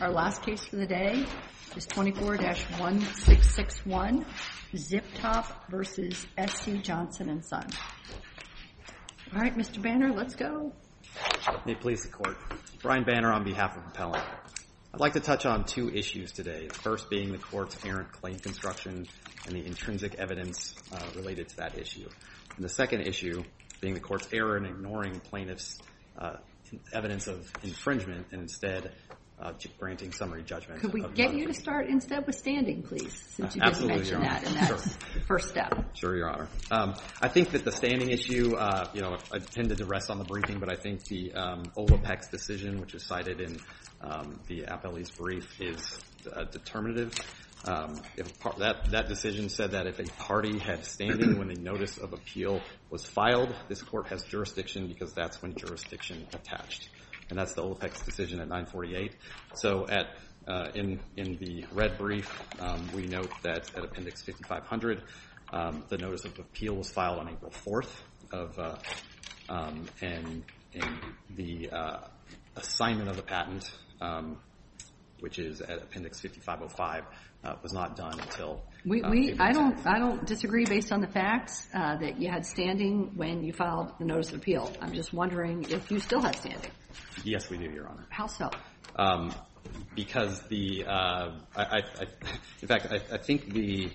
Our last case for the day is 24-1661, ZipTop versus SC Johnson & Son. All right, Mr. Banner, let's go. May it please the Court. Brian Banner on behalf of Appellant. I'd like to touch on two issues today, the first being the Court's errant claim construction and the intrinsic evidence related to that issue. And the second issue being the Court's error in ignoring plaintiffs' evidence of infringement and instead granting summary judgment. Could we get you to start instead with standing, please, since you didn't mention that, and that's the first step. Sure, Your Honor. I think that the standing issue, I tended to rest on the briefing, but I think the Olapex decision, which is cited in the appellee's brief, is determinative. That decision said that if a party had standing when the notice of appeal was filed, this Court has jurisdiction because that's when jurisdiction attached. And that's the Olapex decision at 948. So in the red brief, we note that at Appendix 5500, the notice of appeal was filed on April 4th and the assignment of the patent, which is at Appendix 5505, was not done until I don't disagree based on the facts that you had standing when you filed the notice of appeal. I'm just wondering if you still have standing. Yes, we do, Your Honor. How so? Because in fact, I think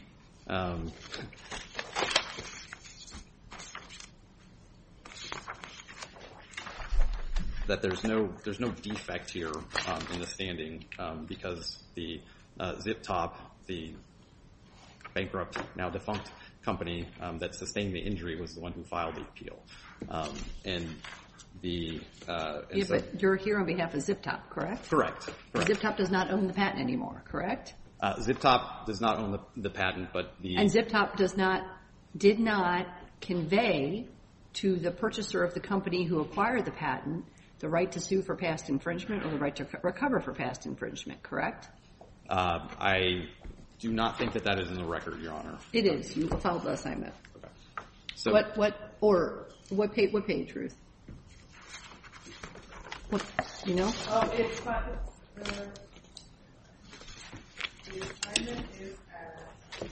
that there's no defect here in the standing because the ZipTop, the bankrupt, now defunct company that sustained the injury, was the one who filed the appeal. But you're here on behalf of ZipTop, correct? Correct. ZipTop does not own the patent anymore, correct? ZipTop does not own the patent, but and ZipTop did not convey to the purchaser of the company who acquired the patent the right to sue for past infringement or the right to recover for past infringement, correct? I do not think that is in the record, Your Honor. It is. You filed the assignment. Okay. So what page, Ruth? What, you know? It's the assignment is at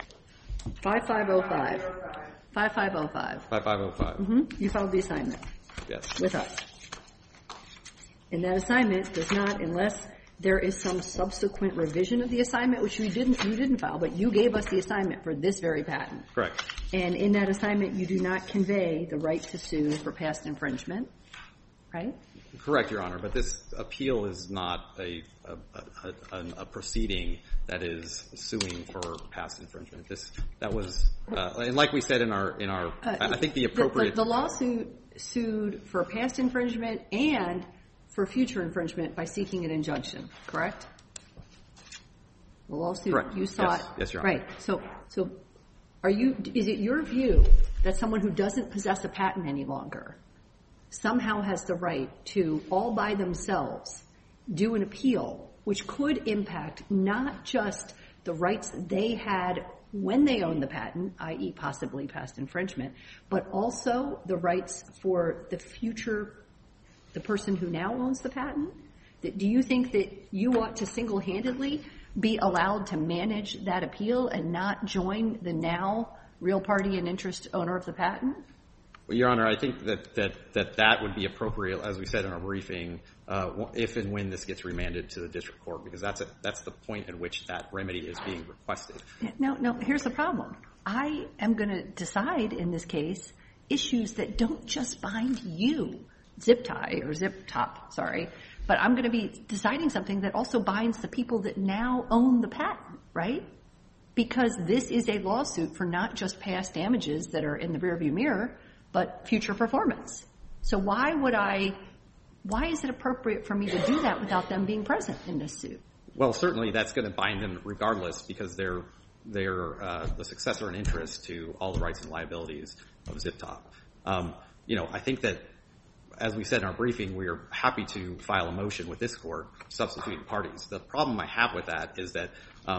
5505. 5505. 5505. You filed the assignment. Yes. With us. And that assignment does not, unless there is some subsequent revision of the assignment, which you didn't file, but you gave us the assignment for this very patent. Correct. And in that assignment, you do not convey the right to sue for past infringement, right? Correct, Your Honor. But this appeal is not a proceeding that is suing for past infringement. That was, and like we said in our, I think the appropriate. The lawsuit sued for past infringement and for future infringement by seeking an injunction, correct? The lawsuit correct. You sought. Yes, Your Honor. Right. So is it your view that someone who doesn't possess a patent any longer somehow has the right to, all by themselves, do an appeal which could impact not just the rights they had when they owned the patent, i.e. possibly past infringement, but also the rights for the future, the person who now owns the patent? Do you think that you ought to single-handedly be allowed to manage that appeal and not join the now real party and interest owner of the patent? Well, Your Honor, I think that would be appropriate, as we said in our briefing, if and when this gets remanded to the district court, because that's the point at which that remedy is being requested. No, here's the problem. I am going to decide in this case issues that don't just bind you, ZipTop, sorry, but I'm going to be deciding something that also binds the people that now own the patent, right? Because this is a lawsuit for not just past damages that are in the rearview mirror, but future performance. So why is it appropriate for me to do that without them being present in this suit? Well, certainly that's going to bind them regardless, because they're the successor in interest to all the rights and liabilities of ZipTop. I think that, as we said in our briefing, we are happy to file a motion with this court substituting parties. The problem I have with that is that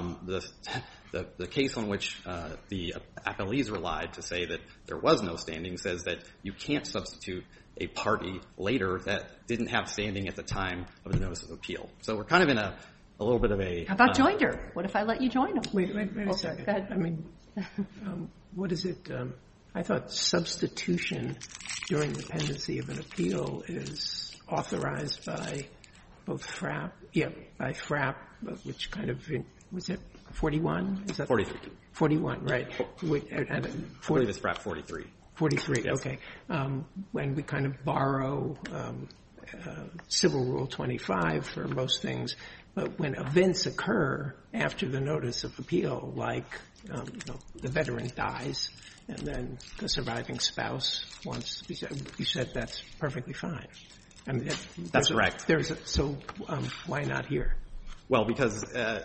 the case on which the appellees relied to say that there was no standing says that you can't substitute a party later that didn't have standing at the time of the notice of appeal. So we're kind of in a little bit of a... How about joinder? What if I let you join them? Wait a second. Go ahead. I mean, what is it? I thought substitution during the pendency of an appeal is authorized by both FRAP, by FRAP, which kind of, was it 41? Is that 43. 41, right. I believe it's FRAP 43. 43, yes. Okay. When we kind of borrow Civil Rule 25 for most things, but when events occur after the notice of appeal, like the veteran dies and then the surviving spouse wants to be, you said that's perfectly fine. I mean, that's correct. So why not here? Well, because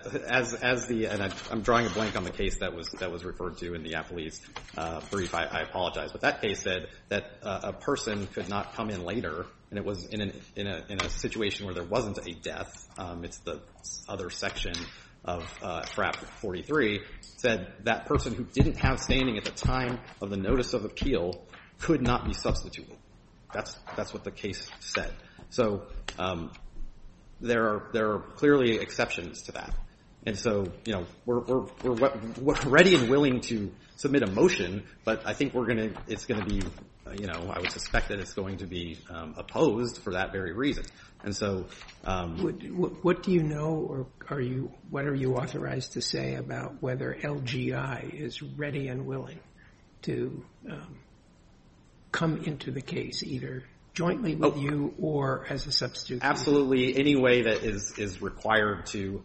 I'm drawing a blank on the case that was referred to in the appellee's brief. I apologize, but that case said that a person could not come in later, and it was in a situation where there wasn't a death. It's the other section of FRAP 43 said that person who didn't have standing at the time of the notice of appeal could not be substituted. That's what the case said. So there are clearly exceptions to that, and so we're ready and willing to submit a motion, but I think it's going to be I would suspect that it's going to be opposed for that very reason. And so what do you know, or what are you authorized to say about whether LGI is ready and willing to come into the case either jointly with you or as a substitute? Absolutely, any way that is required to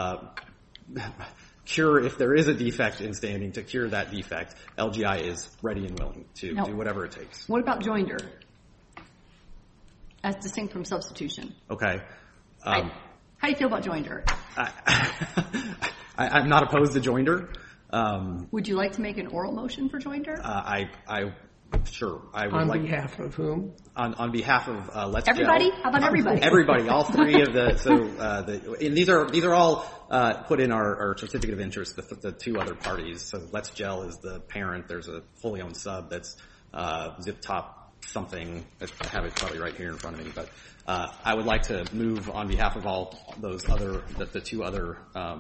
cure, if there is a defect in standing, to cure that defect, LGI is ready and willing to do whatever it takes. What about joinder, as distinct from substitution? Okay. How do you feel about joinder? I'm not opposed to joinder. Would you like to make an oral motion for joinder? Sure. I would on behalf of whom? On behalf of Let's Everybody? Gel. How about everybody? Everybody, all three of the. And these are all put in our certificate of interest. The two other parties. So Let's Gel is the parent. There's a wholly owned sub that's Zip Top something. I have it probably right here in front of me. But I would like to move on behalf of all those other the two other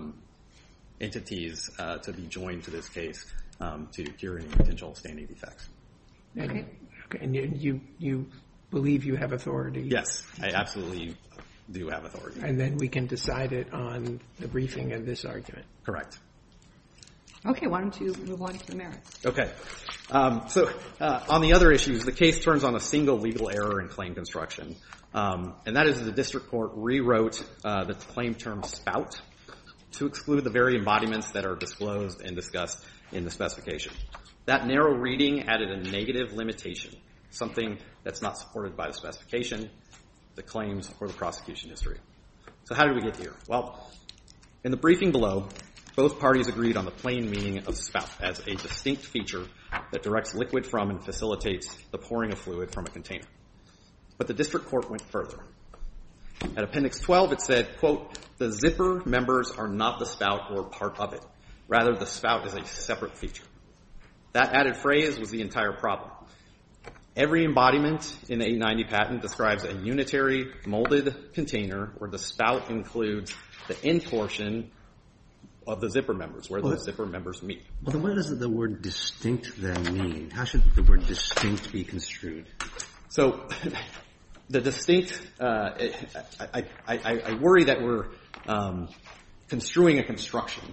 entities to be joined to this case to cure any potential standing defects. Okay. And you believe you have authority? Yes, I absolutely do have authority. And then we can decide it on the briefing of this argument. Correct. Okay, why don't you move on to the merits? Okay. So on the other issues, the case turns on a single legal error in claim construction. And that is the district court rewrote the claim term spout to exclude the very embodiments that are disclosed and discussed in the specification. That narrow reading added a negative limitation, something that's not supported by the specification, the claims, or the prosecution history. So how did we get here? Well, in the briefing below, both parties agreed on the plain meaning of spout as a distinct feature that directs liquid from and facilitates the pouring of fluid from a container. But the district court went further. At Appendix 12, it said, quote, the zipper members are not the spout or part of it. Rather, the spout is a separate feature. That added phrase was the entire problem. Every embodiment in the 890 patent describes a unitary molded container where the spout includes the end portion of the zipper members, where those zipper members meet. Well, then what does the word distinct then mean? How should the word distinct be construed? So the distinct, I worry that we're construing a construction.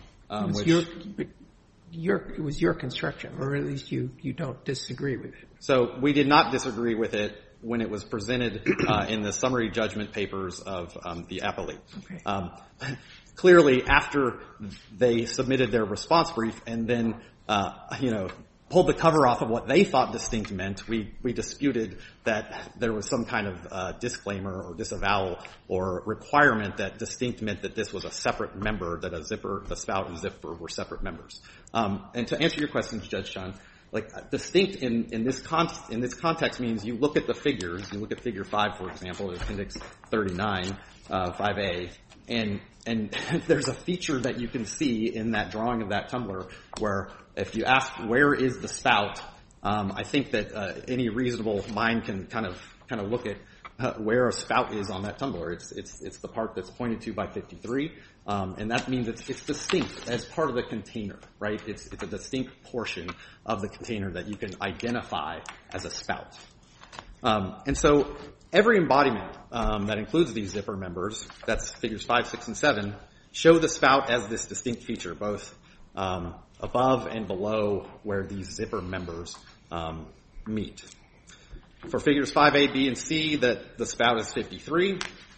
It was your construction, or at least you don't disagree with it. So we did not disagree with it when it was presented in the summary judgment papers of the appellate. Okay. Clearly, after they submitted their response brief and then, pulled the cover off of what they thought distinct meant, we disputed that there was some kind of disclaimer or disavowal or requirement that distinct meant that this was a separate member, that a zipper, the spout and zipper were separate members. And to answer your question, Judge Chun, like distinct in this context means you look at the figures. You look at Figure 5, for example, Appendix 39, 5A, and there's a feature that you can see in that drawing of that tumbler where if you ask where is the spout, I think that any reasonable mind can kind of look at where a spout is on that tumbler. It's the part that's pointed to by 53. And that means it's distinct as part of the container, right? It's a distinct portion of the container that you can identify as a spout. And so every embodiment that includes these zipper members, that's figures 5, 6, and 7, show the spout as this distinct feature, both above and below where these zipper members meet. For figures 5A, B, and C, that the spout is 53.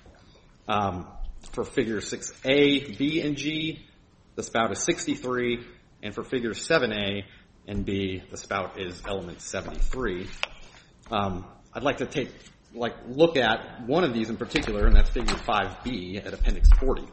For figures 6A, B, and G, the spout is 63. And for figures 7A and B, the spout is element 73. I'd like to look at one of these in particular, and that's figure 5B at appendix 40.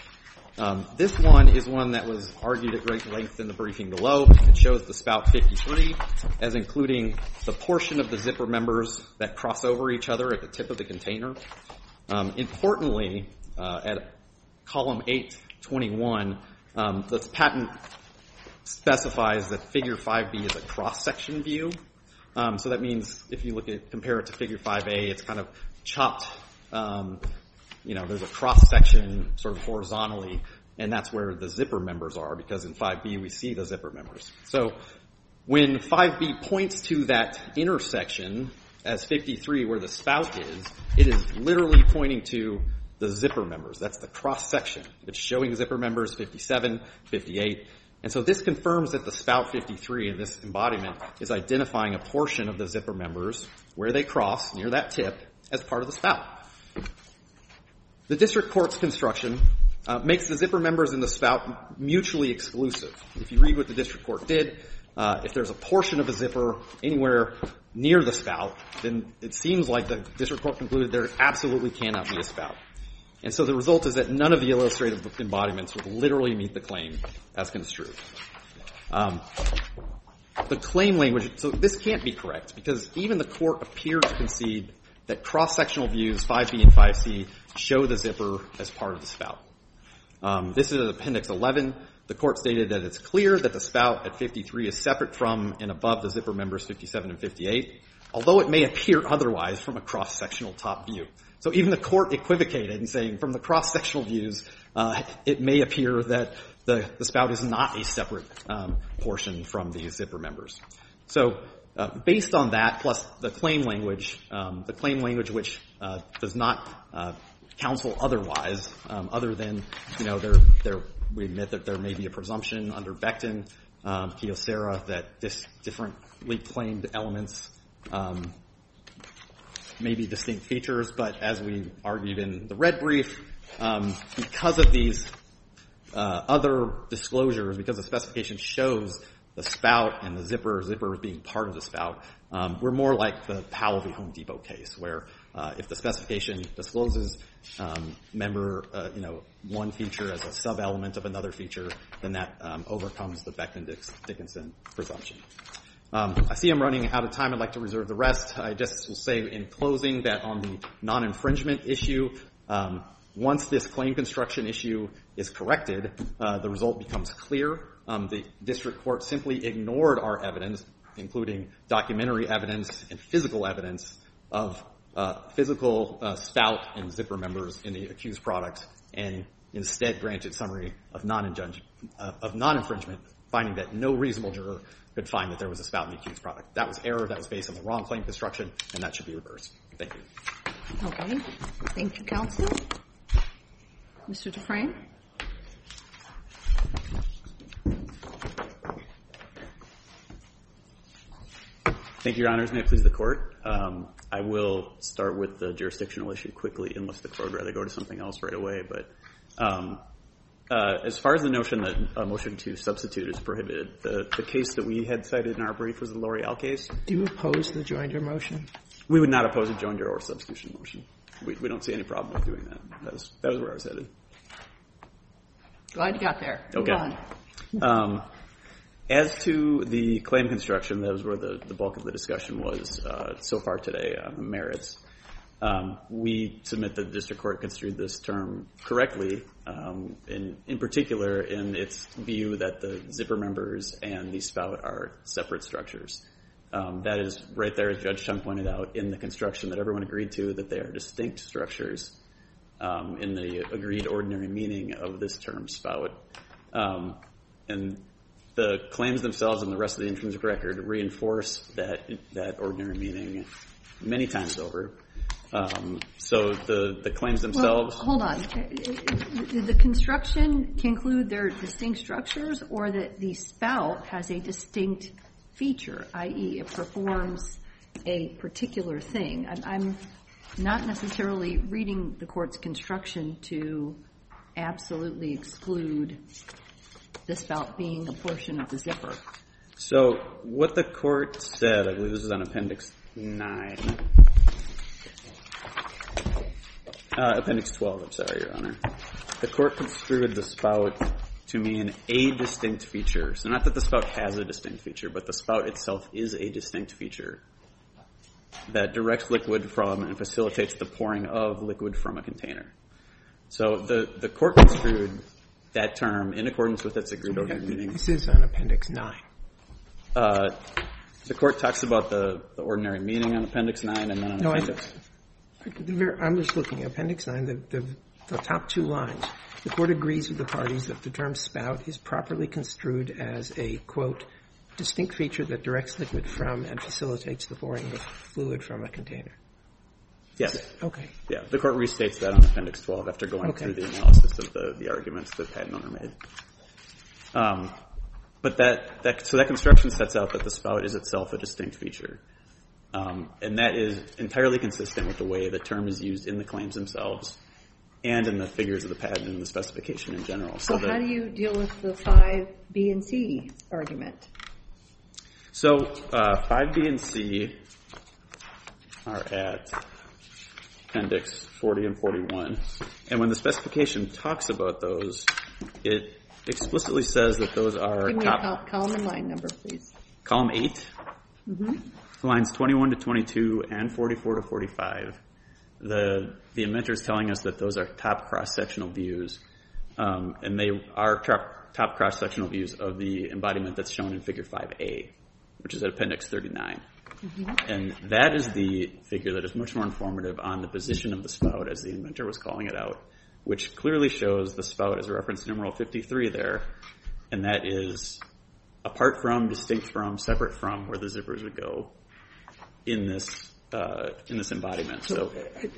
This one is one that was argued at great length in the briefing below. It shows the spout 53 as including the portion of the zipper members that cross over each other at the tip of the container. Importantly, at column 821, the patent specifies that figure 5B is a cross-section view. So that means if you compare it to figure 5A, it's kind of chopped. There's a cross-section sort of horizontally, and that's where the zipper members are, because in 5B we see the zipper members. So when 5B points to that intersection as 53 where the spout is, it is literally pointing to the zipper members. That's the cross-section. It's showing zipper members 57, 58. And so this confirms that the spout 53 in this embodiment is identifying a portion of the zipper members where they cross near that tip as part of the spout. The district court's construction makes the zipper members in the spout mutually exclusive. If you read what the district court did, if there's a portion of a zipper anywhere near the spout, then it seems like the district court concluded there absolutely cannot be a spout. And so the result is that none of the illustrative embodiments would literally meet the claim as construed. The claim language, so this can't be correct because even the court appeared to concede that cross-sectional views 5B and 5C show the zipper as part of the spout. This is appendix 11. The court stated that it's clear that the spout at 53 is separate from and above the zipper members 57 and 58, although it may appear otherwise from a cross-sectional top view. So even the court equivocated in saying from the cross-sectional views, it may appear that the spout is not a separate portion from the zipper members. So based on that, plus the claim language which does not counsel otherwise, other than, we admit that there may be a presumption under Becton, Kyocera, that differently claimed elements may be distinct features, but as we argued in the red brief, because of these other disclosures, because the specification shows the spout and the zipper being part of the spout, we're more like the Powell v. Home Depot case, where if the specification discloses one feature as a sub-element of another feature, then that overcomes the Becton-Dickinson presumption. I see I'm running out of time. I'd like to reserve the rest. I just will say in closing that on the non-infringement issue, once this claim construction issue is corrected, the result becomes clear. The district court simply ignored our evidence, including documentary evidence and physical evidence of physical spout and zipper members in the accused products, and instead granted summary of non-infringement, finding that no reasonable juror could find that there was a spout in the accused product. That was error. That was based on the wrong claim construction, and that should be reversed. Thank you. Okay. Thank you, counsel. Mr. Dufresne? Thank you, Your Honors. May it please the Court. I will start with the jurisdictional issue quickly, unless the Court would rather go to something else right away. But as far as the notion that a motion to substitute is prohibited, the case that we had cited in our brief was the L'Oreal case. Do you oppose the joinder motion? We would not oppose a joinder or substitution motion. We don't see any problem with doing that. That was where I was headed. Glad you got there. Okay. Move on. As to the claim construction, that was where the bulk of the discussion was so far today on the merits. We submit that the district court construed this term correctly, in particular in its view that the zipper members and the spout are separate structures. That is right there, as Judge Chung pointed out, in the construction that everyone agreed to, that they are distinct structures. in the agreed ordinary meaning of this term spout. And the claims themselves and the rest of the intrinsic record reinforce that ordinary meaning many times over. So the claims themselves... Well, hold on. Did the construction conclude they're distinct structures, or that the spout has a distinct feature, i.e. it performs a particular thing? I'm not necessarily reading the court's construction to absolutely exclude the spout being a portion of the zipper. So what the court said, I believe this is on Appendix 9. Appendix 12, I'm sorry, Your Honor. The court construed the spout to mean a distinct feature. So not that the spout has a distinct feature, but the spout itself is a distinct feature that directs liquid from and facilitates the pouring of liquid from a container. So the court construed that term in accordance with its agreed ordinary meaning. This is on Appendix 9. The court talks about the ordinary meaning on Appendix 9 and then on Appendix... I'm just looking at Appendix 9, the top two lines. The court agrees with the parties that the term spout is properly construed as a, quote, distinct feature that directs liquid from and facilitates the pouring of fluid from a container. Yes. Okay. Yeah, the court restates that on Appendix 12 after going through the analysis of the arguments the patent owner made. But so that construction sets out that the spout is itself a distinct feature. And that is entirely consistent with the way the term is used in the claims themselves and in the figures of the patent and the specification in general. So how do you deal with the 5B and C argument? So 5B and C are at Appendix 40 and 41. And when the specification talks about those, it explicitly says that those are... Give me a column and line number, please. Column 8. Mm-hmm. Lines 21 to 22 and 44 to 45, the inventor is telling us that those are top cross-sectional views, and they are top cross-sectional views of the embodiment that's shown in Figure 5A, which is at Appendix 39. Mm-hmm. And that is the figure that is much more informative on the position of the spout, as the inventor was calling it out, which clearly shows the spout as referenced in numeral 53 there, and that is apart from, distinct from, separate from where the zippers would go in this embodiment. So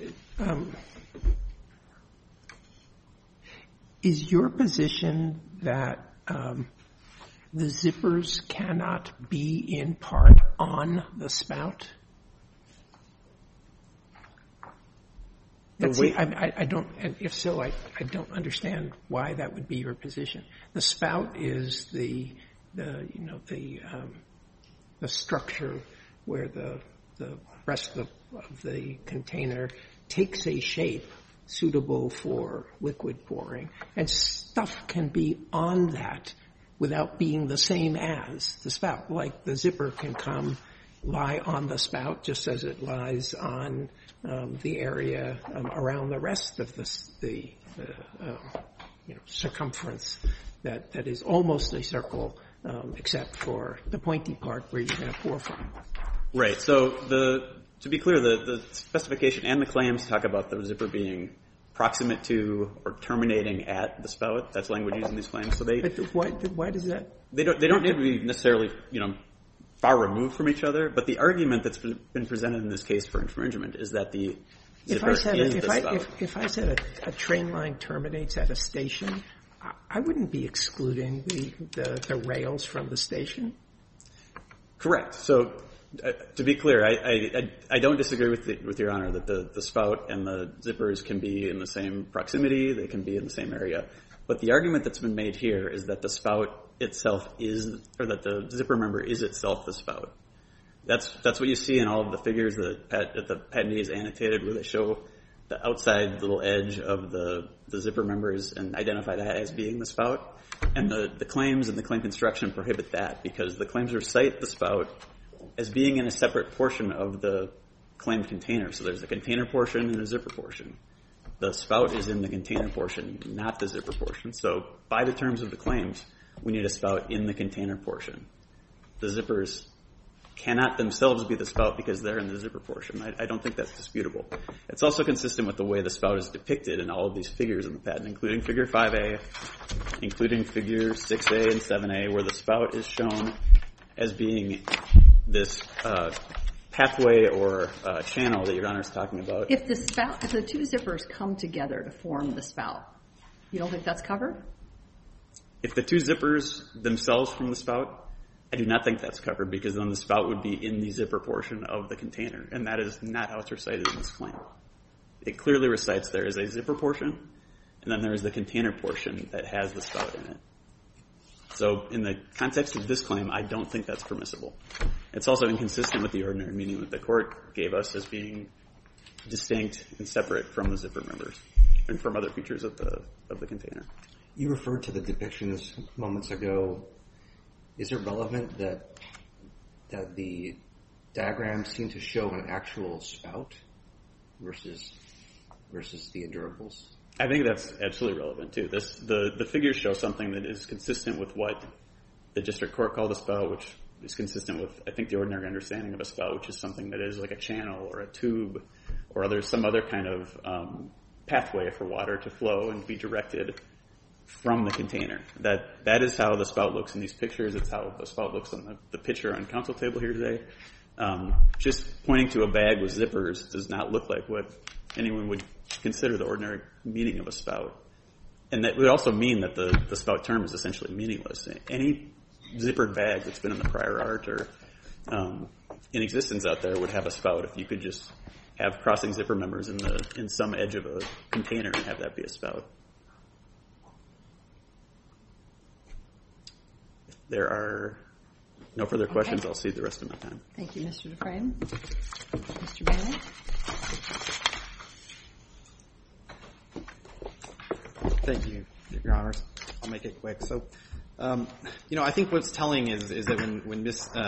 is your position that the zippers cannot be in part on the spout? I don't, and if so, I don't understand why that would be your position. The spout is the structure where the rest of the container takes a shape suitable for liquid pouring, and stuff can be on that without being the same as the spout. Like the zipper can lie on the spout just as it lies on the area around the rest of the circumference that is almost a circle, except for the pointy part where you're going to pour from. Right. So to be clear, the specification and the claims talk about the zipper being proximate to or terminating at the spout. That's language used in these claims. So why does that? They don't need to be necessarily far removed from each other. But the argument that's been presented in this case for infringement is that the zipper is the spout. If I said a train line terminates at a station, I wouldn't be excluding the rails from the station. Correct. So to be clear, I don't disagree with Your Honor that the spout and the zippers can be in the same proximity, they can be in the same area. But the argument that's been made here is that the spout itself or that the zipper member is itself the spout. That's what you see in all of the figures that the patentee has annotated, where they show the outside little edge of the zipper members and identify that as being the spout. And the claims and the claim construction prohibit that, because the claims recite the spout as being in a separate portion of the claimed container. So there's a container portion and a zipper portion. The spout is in the container portion, not the zipper portion. So by the terms of the claims, we need a spout in the container portion. The zippers cannot themselves be the spout because they're in the zipper portion. I don't think that's disputable. It's also consistent with the way the spout is depicted in all of these figures in the patent, including figure 5A, including figure 6A and 7A, where the spout is shown as being this pathway or channel that Your Honor is talking about. If the two zippers come together to form the spout, you don't think that's covered? If the two zippers themselves from the spout, I do not think that's covered, because then the spout would be in the zipper portion of the container, and that is not how it's recited in this claim. It clearly recites there is a zipper portion, and then there is the container portion that has the spout in it. So in the context of this claim, I don't think that's permissible. It's also inconsistent with the ordinary meaning that the court gave us as being distinct and separate from the zipper members and from other features of the container. You referred to the depictions moments ago. Is it relevant that the diagrams seem to show an actual spout versus the endurables? I think that's absolutely relevant too. The figures show something that is consistent with what the district court called a spout, which is consistent with, I think, the ordinary understanding of a spout, which is something that is like a channel or a tube or some other kind of pathway for water to flow and be directed from the container. That is how the spout looks in these pictures. It's how the spout looks on the picture on council table here today. Just pointing to a bag with zippers does not look like what anyone would consider the ordinary meaning of a spout. And that would also mean that the spout term is essentially meaningless. Any zippered bag that's been in the prior art or in existence out there would have a spout if you could just have crossing zipper members in some edge of a container and have that be a spout. If there are no further questions, I'll cede the rest of my time. Thank you, Mr. Dufresne. Mr. Bannon? Thank you, Your Honors. I'll make it quick. So, I think what's telling is that when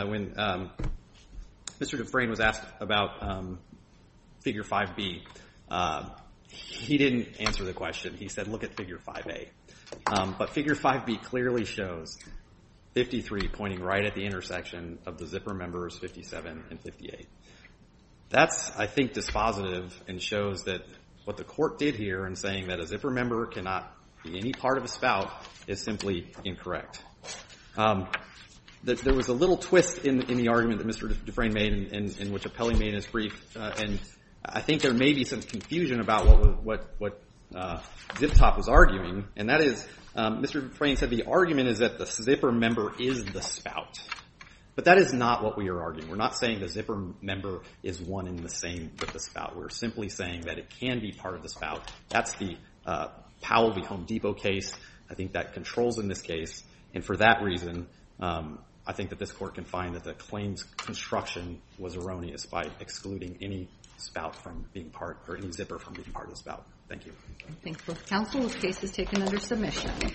Mr. Dufresne was asked about Figure 5B, he didn't answer the question. He said, look at Figure 5A. But Figure 5B clearly shows 53 pointing right at the intersection of the zipper members 57 and 58. That's, I think, dispositive and shows that what the court did here in saying that a zipper member cannot be any part of a spout is simply incorrect. There was a little twist in the argument that Mr. Dufresne made in which Apelli made in his brief, and I think there may be some confusion about what ZipTop was arguing, and that is Mr. Dufresne said the argument is that the zipper member is the spout. But that is not what we are arguing. We're not saying the zipper member is one and the same with the spout. We're simply saying that it can be part of the spout. That's the Powell v. Home Depot case. I think that controls in this case. And for that reason, I think that this court can find that the claim's construction was erroneous by excluding any spout from being part, or any zipper from being part of the spout. Thank you. I think both counsel, this case is taken under submission.